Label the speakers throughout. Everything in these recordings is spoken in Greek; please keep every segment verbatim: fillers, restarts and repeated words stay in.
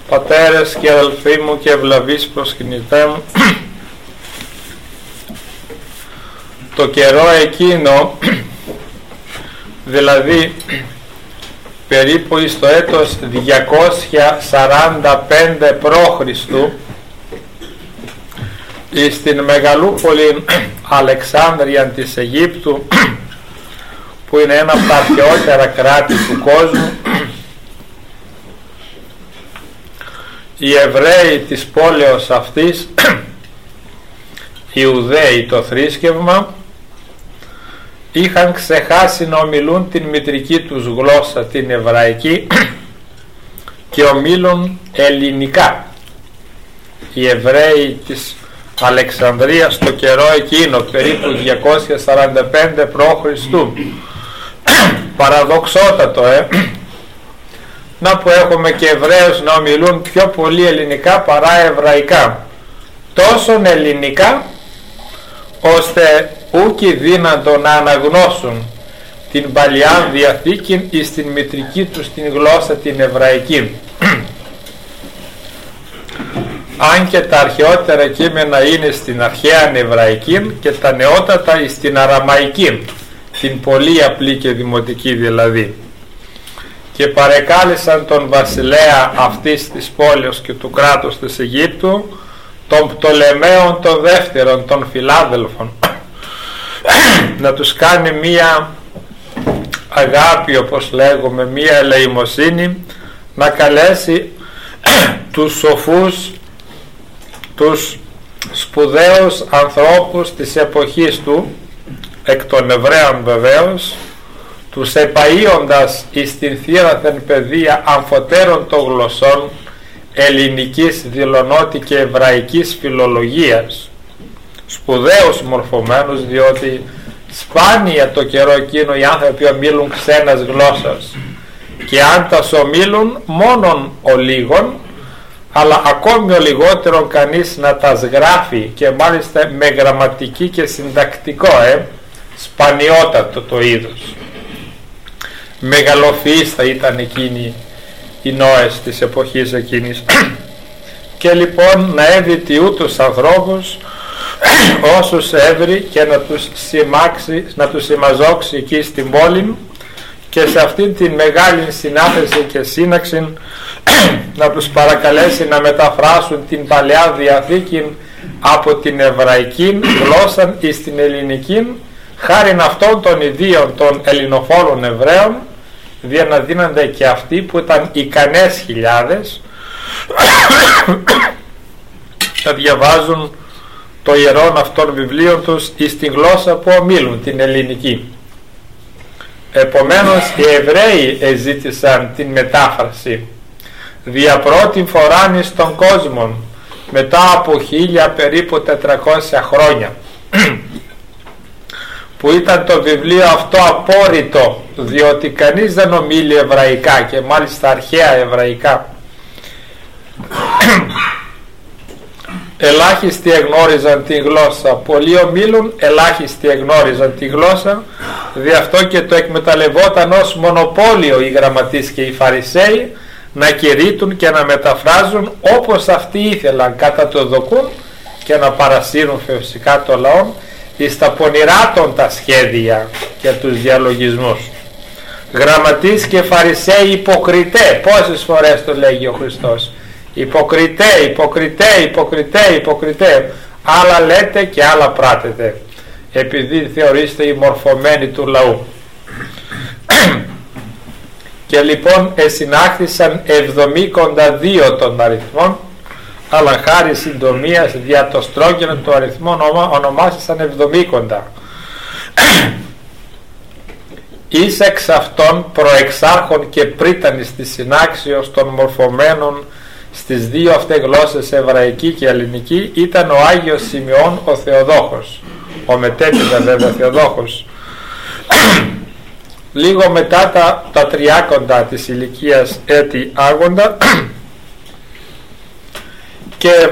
Speaker 1: πατέρες και αδελφοί μου και ευλαβείς προσκυνητέ μου, το καιρό εκείνο, δηλαδή περίπου στο έτος διακόσια σαράντα πέντε π.Χ. στην μεγαλούπολη Αλεξάνδρεια της Αιγύπτου, που είναι ένα από τα αρχαιότερα κράτη του κόσμου, οι Εβραίοι της πόλεως αυτής, οι Ιουδαίοι το θρήσκευμα, είχαν ξεχάσει να ομιλούν την μητρική τους γλώσσα, την εβραϊκή, και ομίλουν ελληνικά. Οι Εβραίοι της Αλεξανδρίας στο καιρό εκείνο, περίπου διακόσια σαράντα πέντε π.Χ. Παραδοξότατο, ε! Να που έχουμε και Εβραίους να ομιλούν πιο πολύ ελληνικά παρά εβραϊκά. Τόσον ελληνικά, ώστε ούκοι δύνατο να αναγνώσουν την Παλαιά Διαθήκη εις την μητρική τους την γλώσσα την εβραϊκή. Αν και τα αρχαιότερα κείμενα είναι στην αρχαία εβραϊκή και τα νεότατα στην αραμαϊκή, την πολύ απλή και δημοτική δηλαδή. Και παρεκάλεσαν τον βασιλέα αυτής της πόλης και του κράτους της Αιγύπτου, των Πτολεμαίων των δεύτερων, των Φιλάδελφων, να τους κάνει μία αγάπη, όπως λέγουμε, μία ελεημοσύνη, να καλέσει τους σοφούς, τους σπουδαίους ανθρώπους της εποχής του, εκ των Εβραίων βεβαίως, τους επαΐοντας εις την θύραθεν παιδεία αμφωτέρων των γλωσσών ελληνικής, δηλωνότη και εβραϊκής φιλολογίας, σπουδαίους μορφωμένους, διότι σπάνια το καιρό εκείνο οι άνθρωποι ομίλουν ξένας γλώσσας, και αν τα ομίλουν μόνον ο λίγον, αλλά ακόμη ο λιγότερον κανείς να τα γράφει, και μάλιστα με γραμματική και συντακτικό, ε, σπανιότατο το είδος. Μεγαλοφυείς θα ήταν εκείνοι οι Νόες της εποχής εκείνης. Και λοιπόν να έβητη ούτους ανθρώπους όσους έβρι, και να τους συμμάξει, να τους συμμαζόξει εκεί στην πόλη, και σε αυτήν την μεγάλη συνάθεση και σύναξη να τους παρακαλέσει να μεταφράσουν την Παλαιά Διαθήκη από την εβραϊκή γλώσσα εις την ελληνική, χάριν αυτών των ιδίων των ελληνοφόλων Εβραίων, δια να δίνονται και αυτοί που ήταν ικανές χιλιάδες να διαβάζουν το ιερόν αυτών βιβλίων τους εις την γλώσσα που ομίλουν, την ελληνική. Επομένως οι Εβραίοι εζήτησαν την μετάφραση δια πρώτη φορά εις τον κόσμο, μετά από χίλια περίπου τετρακόσια χρόνια, που ήταν το βιβλίο αυτό απόρριτο, διότι κανείς δεν ομίλει εβραϊκά, και μάλιστα αρχαία εβραϊκά. Ελάχιστοι εγνώριζαν τη γλώσσα, πολλοί ομίλουν, ελάχιστοι εγνώριζαν τη γλώσσα, δι' αυτό και το εκμεταλλευόταν ως μονοπόλιο οι γραμματείς και οι Φαρισαίοι να κηρύττουν και να μεταφράζουν όπως αυτοί ήθελαν κατά το δοκούν, και να παρασύρουν φυσικά το λαό εις τα πονηρά των τα σχέδια και τους διαλογισμούς. Γραμματείς και Φαρισαίοι υποκριτέ, πόσες φορές το λέγει ο Χριστός, υποκριτέ, υποκριτέ, υποκριτέ, υποκριτέ, άλλα λέτε και άλλα πράτετε, επειδή θεωρείστε οι μορφωμένοι του λαού. Και λοιπόν εσυνάχθησαν εβδομήκοντα δύο των αριθμών, αλλά χάρη συντομίας δια το στρόγγυλο του αριθμού ονομάσισαν εβδομήκοντα. Εις εξ αυτών προεξάρχων και πρίτανης της συνάξεως των μορφωμένων στις δύο αυτές γλώσσες, εβραϊκή και ελληνική, ήταν ο Άγιος Σημειών ο Θεοδόχος, ο μετέπειτα βέβαια Θεοδόχος, λίγο μετά τα, τα τριάκοντα της ηλικίας έτη άγοντα, και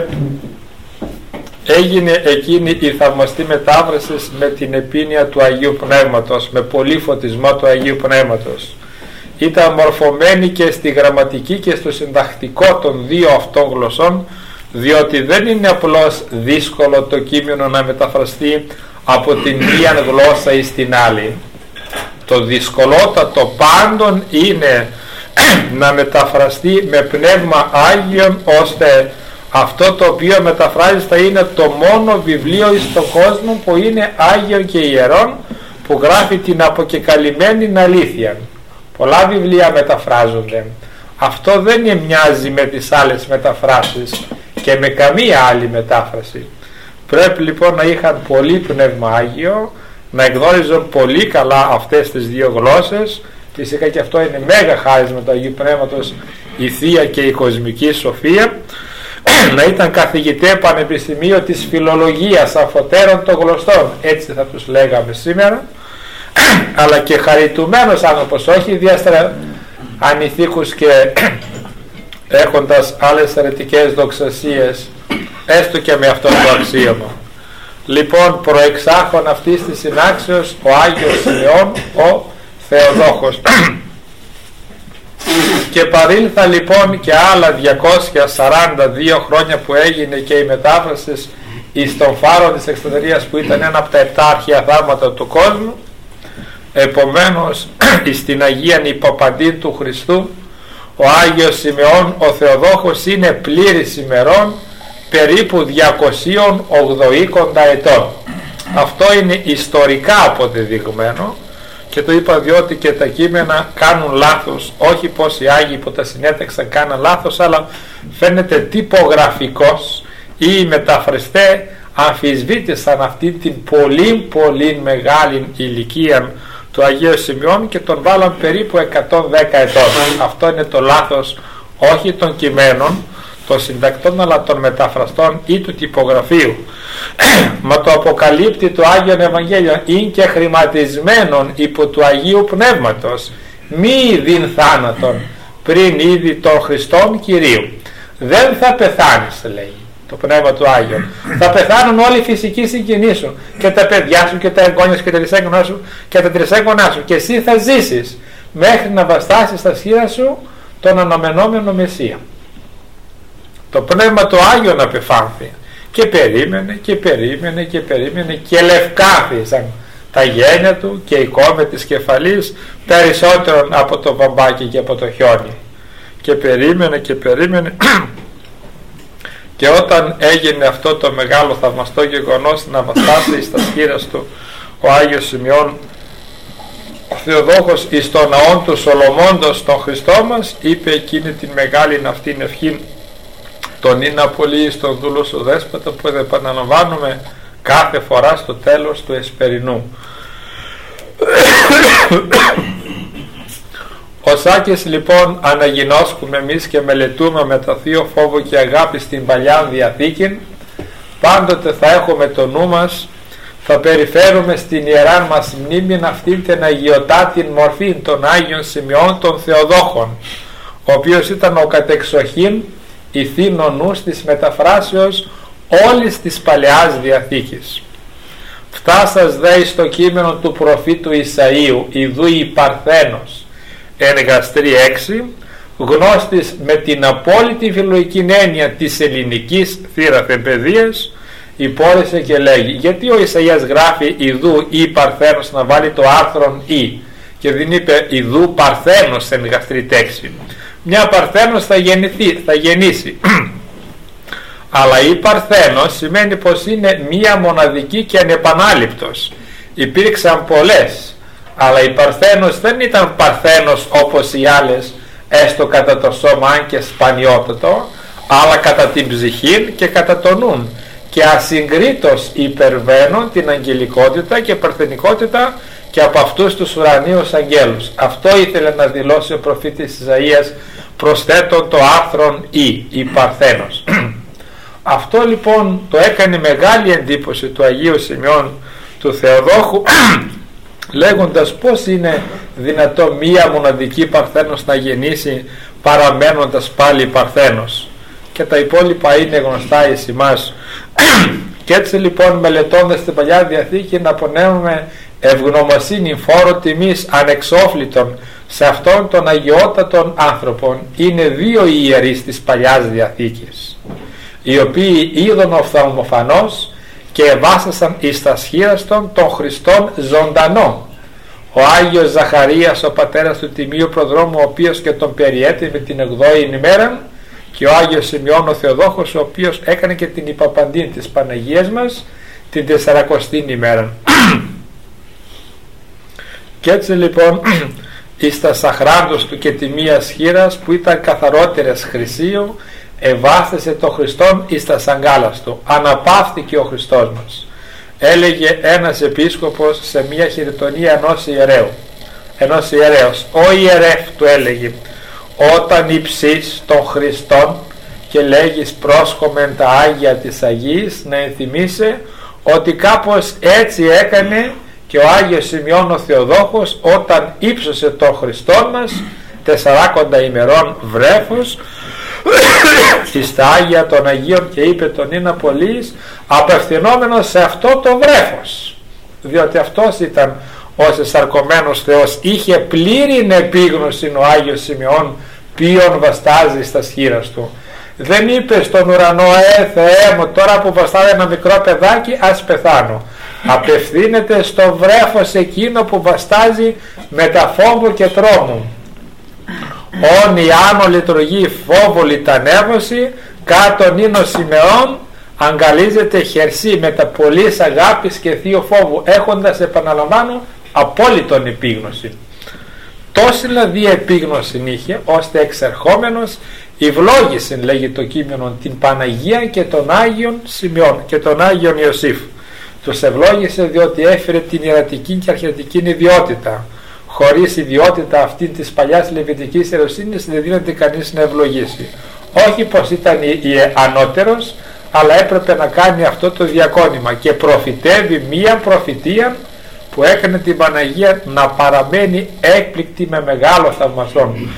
Speaker 1: έγινε εκείνη η θαυμαστή μετάφραση με την επίνοια του Αγίου Πνεύματος, με πολύ φωτισμό του Αγίου Πνεύματος. ήταν μορφωμένη και στη γραμματική και στο συντακτικό των δύο αυτών γλωσσών, διότι δεν είναι απλώς δύσκολο το κείμενο να μεταφραστεί από την μία γλώσσα ή στην άλλη. Το δυσκολότατο πάντων είναι να μεταφραστεί με πνεύμα Άγιον, ώστε αυτό το οποίο μεταφράζει θα είναι το μόνο βιβλίο εις τον κόσμο που είναι Άγιον και Ιερόν, που γράφει την αποκεκαλυμμένη αλήθεια. Πολλά βιβλία μεταφράζονται. Αυτό δεν μοιάζει με τις άλλες μεταφράσεις και με καμία άλλη μετάφραση. Πρέπει λοιπόν να είχαν πολύ πνεύμα Άγιο, να εγνώριζαν πολύ καλά αυτές τις δύο γλώσσες. Φυσικά και αυτό είναι μέγα χάρισμα του Αγίου Πνεύματος, η Θεία και η Κοσμική Σοφία. Να ήταν καθηγητέ πανεπιστημίου της φιλολογίας, αφωτέρων των γλωστών, έτσι θα τους λέγαμε σήμερα, αλλά και χαριτωμένος άνθρωπος, όχι ιδιαίτερα ανηθίκους και έχοντας άλλες αιρετικές δοξασίες, έστω και με αυτό το αξίωμα. Λοιπόν, προεξάρχον αυτής της συνάξεως ο Άγιος Σιμεών ο Θεοδόχος. Και παρήλθα λοιπόν και άλλα διακόσια σαράντα δύο χρόνια που έγινε και η μετάφραση εις τον φάρο της Εξωτερίας, που ήταν ένα από τα επτά αρχαία θαύματα του κόσμου. Επομένως στην Αγίαν Υπαπαντήν του Χριστού ο Άγιος Σιμεών ο Θεοδόχος είναι πλήρης ημερών, περίπου διακόσια ογδοήκοντα ετών. Αυτό είναι ιστορικά αποδεδειγμένο και το είπα διότι και τα κείμενα κάνουν λάθος, όχι πως οι Άγιοι που τα συνέταξαν κάναν λάθος, αλλά φαίνεται τυπογραφικός ή οι μεταφραστές αμφισβήτησαν αυτή την πολύ πολύ μεγάλη ηλικία του Αγίου Σιμεών και τον βάλαν περίπου εκατόν δέκα ετών. Αυτό είναι το λάθος, όχι των κειμένων των συντακτών, αλλά των μεταφραστών ή του τυπογραφείου. Μα το αποκαλύπτει το Άγιον Ευαγγέλιο, είναι και χρηματισμένον υπό του Αγίου Πνεύματος, μη διν θάνατον πριν ήδη των Χριστών Κυρίου. Δεν θα πεθάνεις, λέει το Πνεύμα του Άγιον. Θα πεθάνουν όλοι οι φυσικοί συγγενείς σου, και τα παιδιά σου και τα εγγόνια σου και τα τρισέγγονά σου και τα τρισέγγονά σου, και εσύ θα ζήσεις μέχρι να βαστάσεις στα σχήρα σου τον αναμενόμενο Μεσσία. Το Πνεύμα του Άγιον απεφάνθη και περίμενε και περίμενε και περίμενε και λευκάθησαν τα γένια του και η κόμη της κεφαλής περισσότερον από το βαμπάκι και από το χιόνι, και περίμενε και περίμενε και όταν έγινε αυτό το μεγάλο θαυμαστό γεγονός να βαστάσει στα σχήρας του ο Άγιος Σιμεών ο Θεοδόχος εις τον ναόν του Σολομώντος τον Χριστό μας, είπε εκείνη την μεγάλη αυτήν ευχή, τον είναι πολύ στον δούλο σου δέσποτα, που δεν επαναλαμβάνουμε κάθε φορά στο τέλος του εσπερινού. Ο Σάκης λοιπόν αναγινώσκουμε εμείς και μελετούμε με το θείο φόβο και αγάπη στην Παλιά Διαθήκη. Πάντοτε θα έχουμε το νου μας, θα περιφέρουμε στην ιερά μας μνήμη αυτήν την αγιωτάτην μορφή των Άγιων Σιμεών των Θεοδόχων, ο οποίος ήταν ο κατεξοχήν ηθήνο νους της μεταφράσεως όλης της Παλαιάς Διαθήκης. Φτάσας δε στο κείμενο του προφήτου Ισαΐου, ιδού η Παρθένος εν γαστρή έξι, γνώστης με την απόλυτη φιλολογική έννοια της ελληνικής θηραπεδίας, υπόρεσε και λέγει, γιατί ο Ισαΐας γράφει ιδού η Παρθένος να βάλει το άρθρον ή και δεν είπε ιδού Παρθένος εν γαστρή τέξη. Μια Παρθένος θα γεννηθεί, θα γεννήσει αλλά η Παρθένος σημαίνει πως είναι μία μοναδική και ανεπανάληπτος. Υπήρξαν πολλές, αλλά η Παρθένος δεν ήταν Παρθένος όπως οι άλλες, έστω κατά το σώμα αν και σπανιότατο, αλλά κατά την ψυχή και κατά το νουν, και ασυγκρίτως υπερβαίνουν την αγγελικότητα και παρθενικότητα και από αυτούς τους ουρανίους αγγέλους. Αυτό ήθελε να δηλώσει ο προφήτης Ισαΐας προσθέτων το άρθρον ή η Παρθένος. Αυτό λοιπόν το έκανε μεγάλη εντύπωση του Αγίου Σιμεών του Θεοδόχου, λέγοντας πως είναι δυνατό μία μοναδική Παρθένος να γεννήσει παραμένοντας πάλι Παρθένος, και τα υπόλοιπα είναι γνωστά εις εμάς. Και έτσι λοιπόν, μελετώντας την Παλιά Διαθήκη, να απονέμουμε ευγνωμοσύνη φόρο τιμής ανεξόφλητον Σε αυτόν τον αγιότατον άνθρωπον είναι δύο οι ιερείς της Παλιάς Διαθήκης, οι οποίοι είδον οφθαλμοφανώς και εβάσασαν εις τα σχήραστον των Χριστών ζωντανό. Ο Άγιος Ζαχαρίας, ο πατέρας του Τιμίου Προδρόμου, ο οποίος και τον περιέτει με την εκδόη ημέρα, και ο Άγιος Σημειών ο Θεοδόχος, ο οποίος έκανε και την υπαπαντήν της Παναγίας μας την τεσσαρακοστή ημέρα. Και έτσι λοιπόν εις τα σαχράντος του και τιμίας χείρας, που ήταν καθαρότερες χρυσίου, εβάστησε το Χριστόν εις τα σαγκάλας του. Αναπαύθηκε ο Χριστός μας. Έλεγε ένας επίσκοπος σε μια χειριτονία ενός ιερέου, ενός ιερέως, ο ιερεύ του έλεγε, όταν υψείς των Χριστών και λέγεις πρόσχομεν τα Άγια της Αγίας, να ενθυμίσαι ότι κάπως έτσι έκανε και ο Άγιος Σημειών ο Θεοδόχος, όταν ύψωσε τον Χριστόν μας τεσσαράκοντα ημερών βρέφος εις τα Άγια των Αγίων, και είπε τον είναι πολύς, απευθυνόμενος σε αυτό το βρέφος, διότι αυτός ήταν ο σεσαρκωμένος Θεός. Είχε πλήρη επίγνωση ο Άγιος Σημειών ποιον βαστάζει στα σχήρας του. Δεν είπε στον ουρανό, ε Θεέ μου, τώρα που βαστάει ένα μικρό παιδάκι ας πεθάνω. Απευθύνεται στο βρέφος εκείνο που βαστάζει με τα φόβο και τρόμου. Όν η άνω λειτουργεί φόβο λιτανεύωση, κάτω είναι ο Σημεών, αγκαλίζεται χερσί με τα πολλής αγάπης και θείο φόβου, έχοντας, επαναλαμβάνω, απόλυτον επίγνωση. Τόση δηλαδή επίγνωση είχε, ώστε εξερχόμενος ευλόγησε, λέγει το κείμενο, την Παναγία και τον Άγιον Σημειών και τον Άγιον Ιωσήφ. Τους ευλόγησε διότι έφερε την ιερατική και αρχιετική ιδιότητα. Χωρίς ιδιότητα αυτή της παλιάς λεβιτικής ιεροσύνης δεν δίνεται κανείς να ευλογήσει. Όχι πως ήταν ανώτερος, αλλά έπρεπε να κάνει αυτό το διακόνημα και προφητεύει μία προφητεία που έκανε την Παναγία να παραμένει έκπληκτη με μεγάλο θαυμασόν.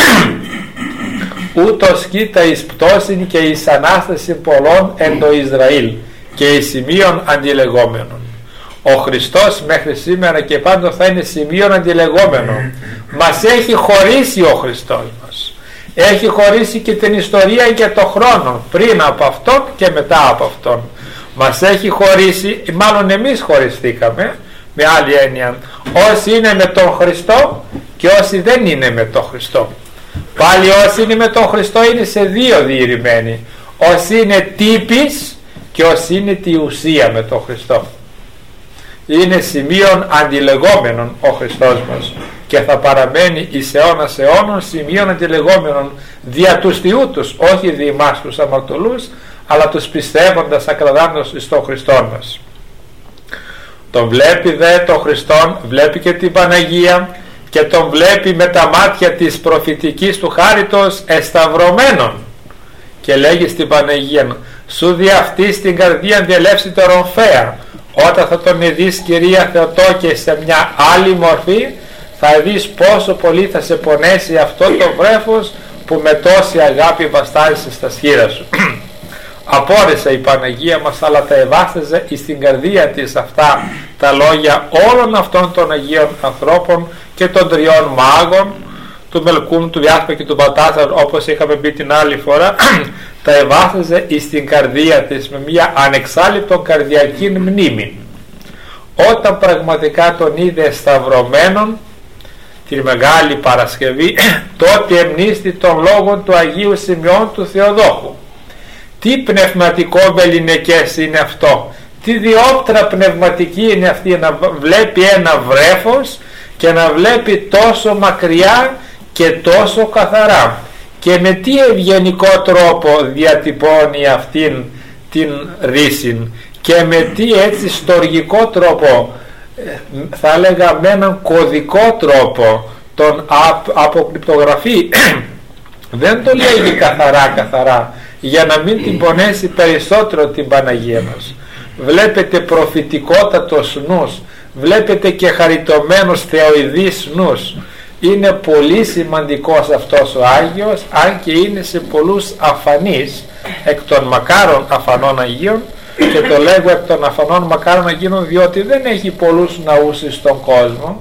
Speaker 1: Ούτως κοίτα εις πτώσιν και εις Ανάσταση πολλών εν το Ισραήλ και εις σημείων αντιλεγόμενων. Ο Χριστός μέχρι σήμερα και πάντο θα είναι σημείων αντιλεγόμενο. Μας έχει χωρίσει ο Χριστός μας. Έχει χωρίσει και την ιστορία και το χρόνο, πριν από αυτόν και μετά από αυτόν. Μας έχει χωρίσει, μάλλον εμείς χωριστήκαμε, με άλλη έννοια, όσοι είναι με τον Χριστό και όσοι δεν είναι με τον Χριστό. Πάλι όσοι είναι με τον Χριστό είναι σε δύο διηρημένοι. Όσοι είναι τύπης και όσοι είναι τη ουσία με τον Χριστό. Είναι σημείων αντιλεγόμενων ο Χριστός μας και θα παραμένει εις αιώνας αιώνων σημείων αντιλεγόμενων δια τους Θεού τους, όχι δι' εμάς τους αμαρτωλούς, αλλά τους πιστεύοντας ακραδάντως εις τον Χριστό μας. Τον βλέπει δε τον Χριστόν, βλέπει και την Παναγία και τον βλέπει με τα μάτια της προφητικής του χάριτος εσταυρωμένων και λέγει στην Παναγία, σου δι' αυτή στην καρδία διελεύσει το ρομφέα. Όταν θα τον ειδείς, Κυρία Θεοτόκε, σε μια άλλη μορφή, θα δεις πόσο πολύ θα σε πονέσει αυτό το βρέφος που με τόση αγάπη βαστάζεις στα σχήρα σου. Απόρρισε η Παναγία μας, αλλά τα εβάσταζε στην καρδία της αυτά τα λόγια όλων αυτών των Αγίων ανθρώπων και των τριών μάγων, του Μελκούμ, του Διάσπα και του Πατάσαρ, όπως είχαμε πει την άλλη φορά. Τα εβάσταζε στην καρδία της με μια ανεξάλληπτο καρδιακή μνήμη. Όταν πραγματικά τον είδε σταυρωμένον τη Μεγάλη Παρασκευή, τότε εμνίστη των λόγων του Αγίου Σημειών του Θεοδόχου. Τι πνευματικό βεληνικές είναι αυτό, τι διόπτρα πνευματική είναι αυτή, να βλέπει ένα βρέφος και να βλέπει τόσο μακριά και τόσο καθαρά, και με τι ευγενικό τρόπο διατυπώνει αυτήν την ρίση και με τι έτσι στοργικό τρόπο, θα έλεγα με έναν κωδικό τρόπο τον αποκρυπτογραφεί. Δεν το λέγει καθαρά καθαρά για να μην την πονέσει περισσότερο την Παναγία μας. Βλέπετε προφητικότατος νους, βλέπετε και χαριτωμένος θεοειδής νους. Είναι πολύ σημαντικός αυτός ο Άγιος, αν και είναι σε πολλούς αφανείς εκ των μακάρων αφανών Αγίων, και το λέγω εκ των αφανών μακάρων Αγίων διότι δεν έχει πολλούς ναούς στον κόσμο,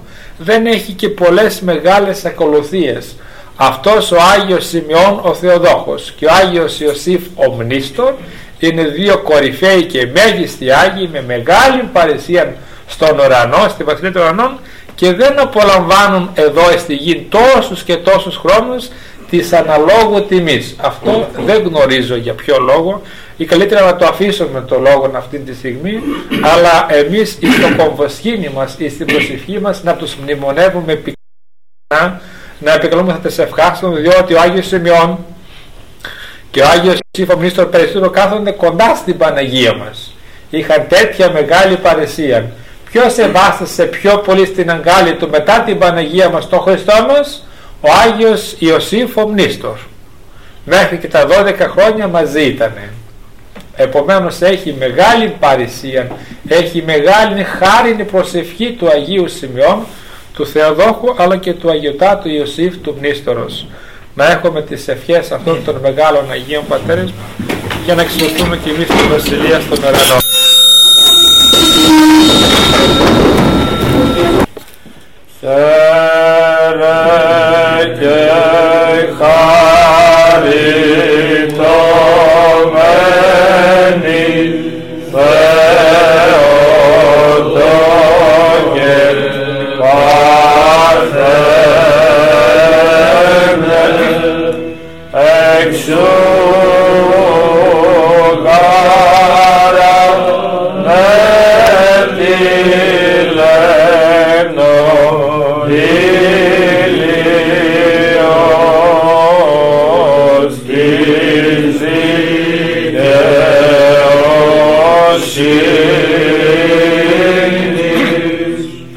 Speaker 1: δεν έχει και πολλές μεγάλες ακολουθίες. Αυτός ο Άγιος Σημειών ο Θεοδόχος και ο Άγιος Ιωσήφ ο Μνήστορ είναι δύο κορυφαίοι και μέγιστοι Άγιοι με μεγάλη παρησία στον ουρανό, στη Βασιλεία των Ουρανών, και δεν απολαμβάνουν εδώ στη γη τόσους και τόσους χρόνους της αναλόγου τιμής. Αυτό δεν γνωρίζω για ποιο λόγο, ή καλύτερα να το αφήσουμε το λόγο αυτή τη στιγμή, αλλά εμείς στο κομβοσχήνι μας ή στην προσευχή μας να τους μνημονεύουμε πυκνά, να επικαλούμεθα τις ευχάριστων, διότι ο Άγιος Σημειών και ο Άγιος Ιωσήφ ο Μνήστορ Περιστούρο κάθονται κοντά στην Παναγία μας. Είχαν τέτοια μεγάλη παρεσία. Ποιος ευάστασε πιο πολύ στην αγκάλη του μετά την Παναγία μας, τον Χριστό μας? Ο Άγιος Ιωσήφ ο Μνήστορ. Μέχρι και τα δώδεκα χρόνια μαζί ήτανε. Επομένως έχει μεγάλη παρησία, έχει μεγάλη χάρινη προσευχή του Αγίου Σημειών, του Θεοδόχου, αλλά και του Αγιωτάτου Ιωσήφ του Μνήστορος. Να έχουμε τις ευχές αυτών των μεγάλων Αγίων Πατέρες για να εξελθούμε κι εμείς στη Βασιλεία στον ουρανό. Χαίρε και χαριτωμένη Θεότο και Παρθένε, εξού γάρα με τηλένο ηλίος της δικαιοσύνης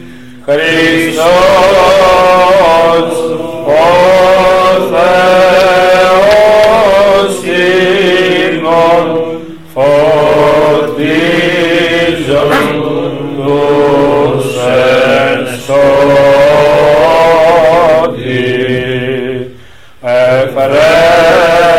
Speaker 1: Χριστός ο Θεός ημών φωτίζον τους εν σώτη Εφραίμ